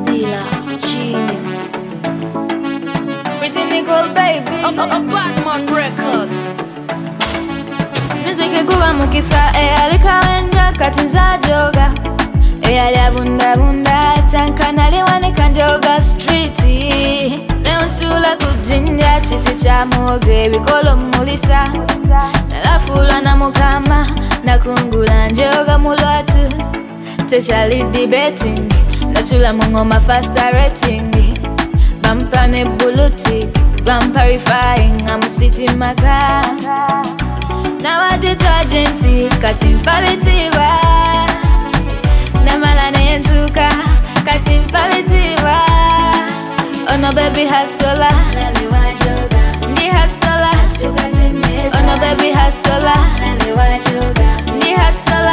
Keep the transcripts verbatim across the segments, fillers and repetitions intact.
dealer, genius. Pretty Nicole, baby. A, a, a Batman Records. Music ekuba mukisa eyalika wenja kati nza joga eyali abunda bunda tanka naliwanika njoga street neonsula kujinja kiti kya muwogo ebikolo mulisa nalafulwa na mukama nakungula njoga mulwatu tekyali debating natula mu ngoma faster rating bampa ne bulutik bampa refiring amusiti maka nawa detergenti kati nfa bitiibwa namala nenzuka kati nfa bitiibwa ono baby hasola ndi hasola ono baby hasola ndi hasola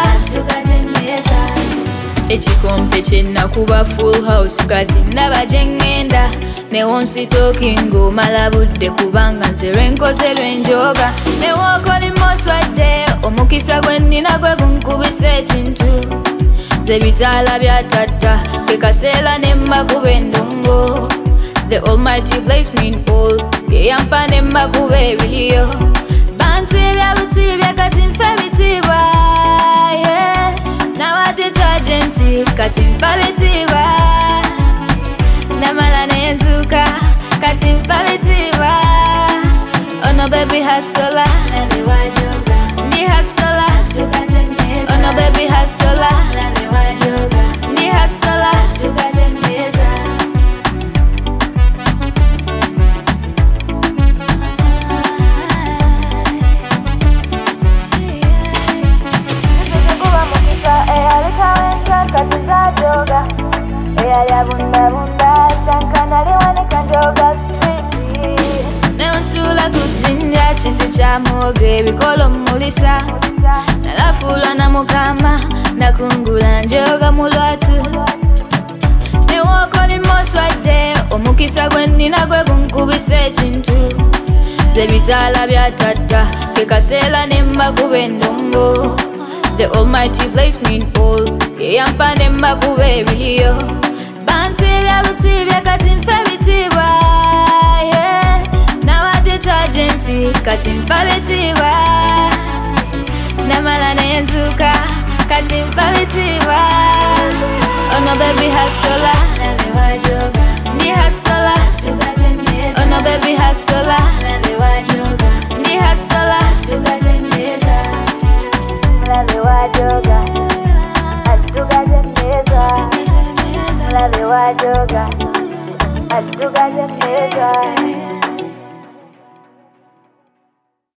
ekikompe kyenakuba full house kati ndaba gyengenda newonsitokingo mala budde kubanga nze lwenkoze lwenjoga newokolimoswadde omukisa gwe nnina gwe gunkubisa ekintu nze bitaala byatatta kekaseera nemba kuba endongo the almighty place me in all yeyampa nemba kuba ebiliyo bantu ebyabutiibya kati nfe bitiibwa yeah. nawa detergenti kati nfa bitiibwa namala nenzuka kati nfa bitiibwa ono baby hasola ndi hasola ono baby hasola ndi hasola kati nza joga eyali abunda bunda tanka naliwanika njoga street neonsula kujinja kiti kya muwogo ebikolo mulisa nalafulwa na mukama nakungula njoga mulwatu newokolimoswadde omukisa gwe nnina gwe gunkubisa ekintu nze bitaala byatatta kekaseera nemba kuba endongo the almighty place me in all yeyampa nemba kuba ebiliyo bantu ebyabutiibya kati nfe bitiibwa yeah. nawa detergenti kati nfa bitiibwa namala nenzuka kati nfa bitiibwa ono baby hasola ndi hasola ono baby hasola ndi hasola Mulabe wajoga, atugaze meza. Mulabe wajoga, atugaze meza.